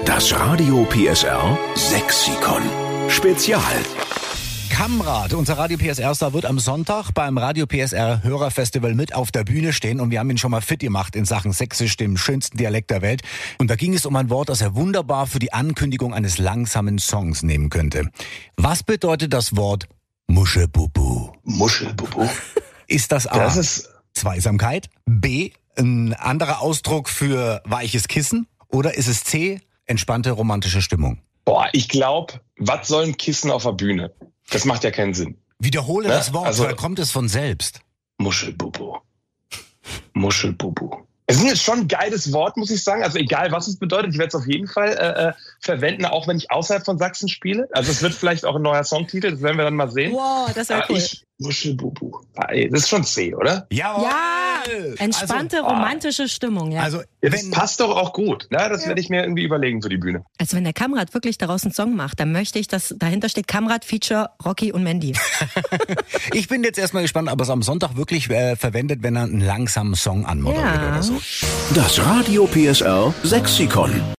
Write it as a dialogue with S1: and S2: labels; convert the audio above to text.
S1: Das Radio PSR Sexikon Spezial.
S2: Kamrat, unser Radio PSR-Star, wird am Sonntag beim Radio PSR Hörerfestival mit auf der Bühne stehen und wir haben ihn schon mal fit gemacht in Sachen Sächsisch, dem schönsten Dialekt der Welt. Und da ging es um ein Wort, das er wunderbar für die Ankündigung eines langsamen Songs nehmen könnte. Was bedeutet das Wort Muschelbubu?
S3: Muschelbubu?
S2: Ist das A,
S3: Das ist
S2: Zweisamkeit, B, ein anderer Ausdruck für weiches Kissen oder ist es C, entspannte romantische Stimmung?
S3: ich glaube, was soll ein Kissen auf der Bühne? Das macht ja keinen Sinn.
S2: Wiederhole
S3: Ne?
S2: das Wort,
S3: Also-
S2: da kommt es von selbst.
S3: Muschelbubu. Muschelbubu. Es ist schon ein geiles Wort, muss ich sagen. Also egal, was es bedeutet, ich werde es auf jeden Fall verwenden, auch wenn ich außerhalb von Sachsen spiele. Also es wird vielleicht auch ein neuer Songtitel, das werden wir dann mal sehen.
S4: Wow, das wäre cool.
S3: Muschelbubu. Das ist schon C, oder?
S2: Jawohl!
S4: Ja, entspannte, romantische Stimmung, ja.
S2: Also,
S3: Ja, das
S2: wenn,
S3: passt doch auch gut. Na, das werde ich mir irgendwie überlegen für die Bühne.
S4: Also wenn der Kamrat wirklich daraus einen Song macht, dann möchte ich, dass dahinter steht Kamrat Feature Rocky und Mandy.
S2: ich bin jetzt erstmal gespannt, ob er es am Sonntag wirklich verwendet, wenn er einen langsamen Song anmoderiert
S4: Ja.
S2: oder so.
S1: Das Radio PSR Sexikon.